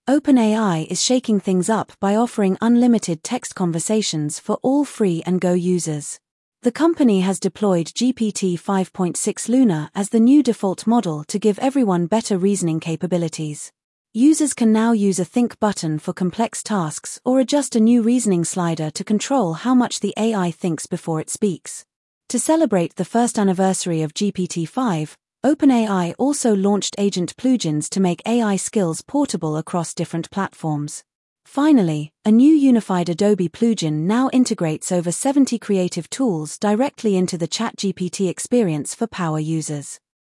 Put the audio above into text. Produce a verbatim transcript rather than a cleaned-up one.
OpenAI is shaking things up by offering unlimited text conversations for all free and Go users. The company has deployed G P T five point six Luna as the new default model to give everyone better reasoning capabilities. Users can now use a think button for complex tasks or adjust a new reasoning slider to control how much the A I thinks before it speaks. To celebrate the first anniversary of G P T five, OpenAI also launched agent plugins to make A I skills portable across different platforms. Finally, a new unified Adobe plugin now integrates over seventy creative tools directly into the ChatGPT experience for power users.